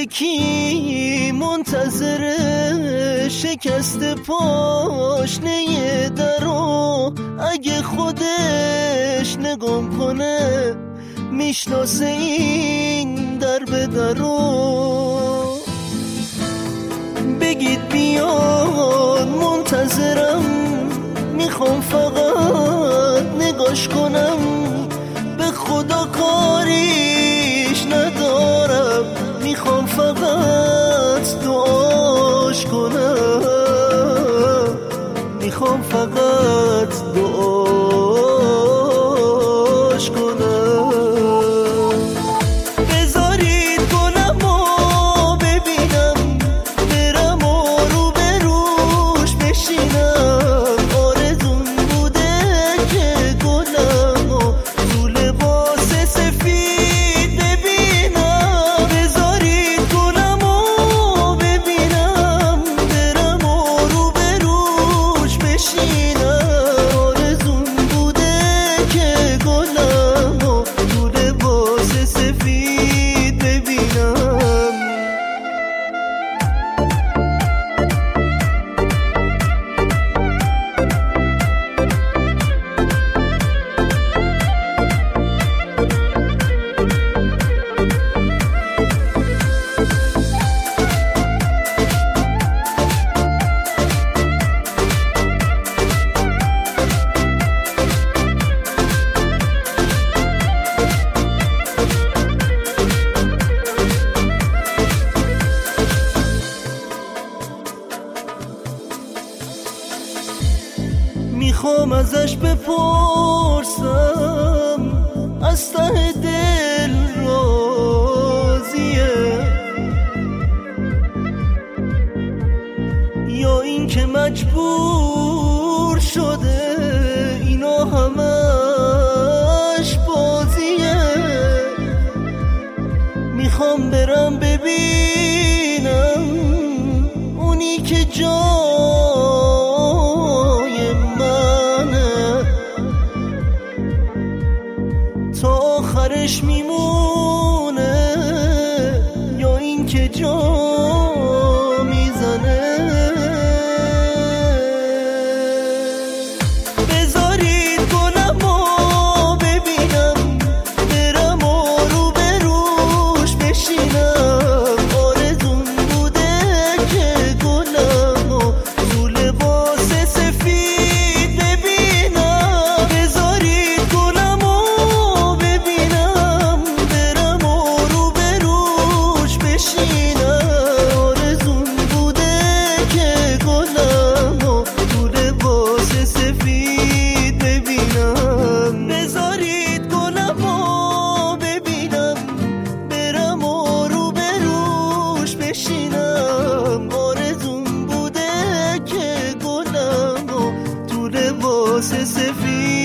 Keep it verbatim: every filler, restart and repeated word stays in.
یکی منتظر شکست پاشنه درو، اگه خودش نگم کنه میشناسه این در به درو. بگید بیان منتظرم، میخوام فقط نگاش کنم، به خدا کاریش ندارم، میخوام فقط دعاش کنم، میخوام فقط دعاش کنم. بذارید گلم رو ببینم، برم و رو به روش بشینم، آرزون بوده که گلم رو تو لباس سفید ببینم. بذارید گلم رو ببینم، برم و رو به روش بشینم، آرزون بوده که گلم رو تو لباس سفید ببینم. میخوام ازش بپرسم از ته دل راضیه یا این که مجبور شده اینا همش بازیه. میخوام برم ببینم اونی که جای منه تا آخرش میمونه یا این که جا میزنه. بذارید گلم رو ببینم، برم و رو به روش بشینم، آرزون بوده که گلم رو تو لباس سفید ببینم. بذارید گلم رو ببینم، برم و رو به روش بشینم، آرزون بوده که گلم رو تو لباس سفید ببینم. بذارید گلم رو ببینم، برم و رو به روش بشینم، آرزون بوده که گلم رو تو لباس سفید